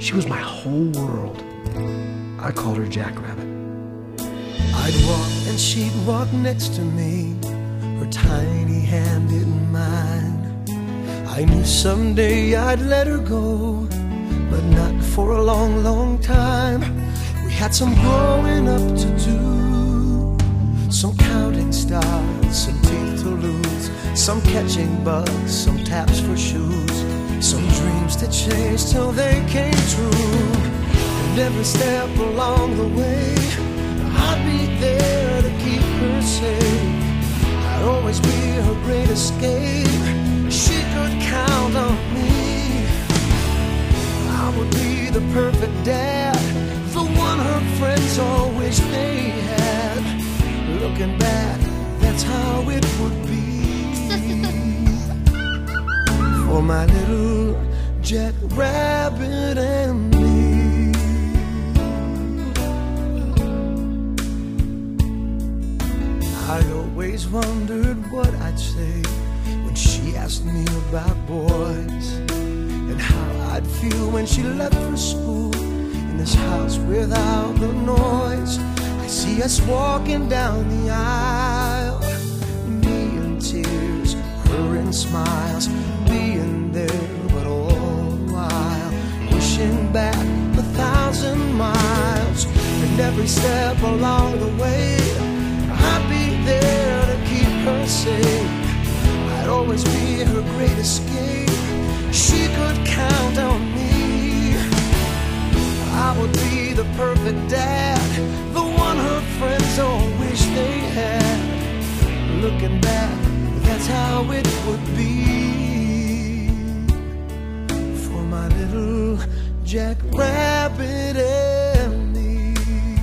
She was my whole world. I called her Jackrabbit. I'd walk and she'd walk next to me, her tiny hand in mine. I knew someday I'd let her go, but not for a long, long time. We had some growing up to do, some counting stars, some teeth to lose, some catching bugs, some taps for shoes, some dreams to chase till they came true. And every step along the way, I'd be there to keep her safe. I'd always be her great escape. She could count on me. I would be the perfect dad, the one her friends all wish they had. Looking back, that's how it would be. For my little Jackrabbit and me. I always wondered what I'd say when she asked me about boys, and how I'd feel when she left for school in this house without the noise. I see us walking down the aisle, me in tears, her in smiles, being there but all the while pushing back 1,000 miles. And every step along the way, I'd be there to keep her safe. I'd always be her great escape. She could count on me. I would be the perfect dad, the one her friends all wish they had. Looking back, that's how it would be. For my little Jackrabbit and me.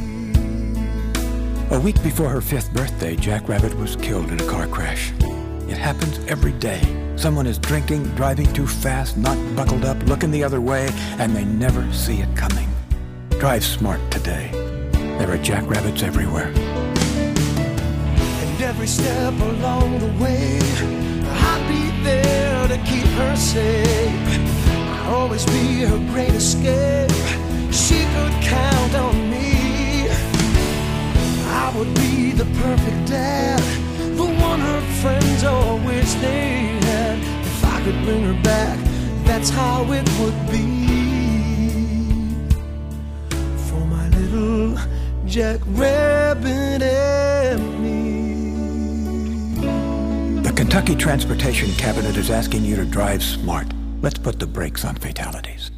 A week before her 5th birthday, Jackrabbit was killed in a car crash. It happens every day. Someone is drinking, driving too fast, not buckled up, looking the other way, and they never see it coming. Drive smart today. There are Jackrabbits everywhere. And every step along the way, I'd be there to keep her safe. I'd always be her great escape. She could count on me. I would be the perfect dad, the one her friends all wish they had. If I could bring her back, that's how it would be. For my little Jackrabbit and me. The Kentucky Transportation Cabinet is asking you to drive smart. Let's put the brakes on fatalities.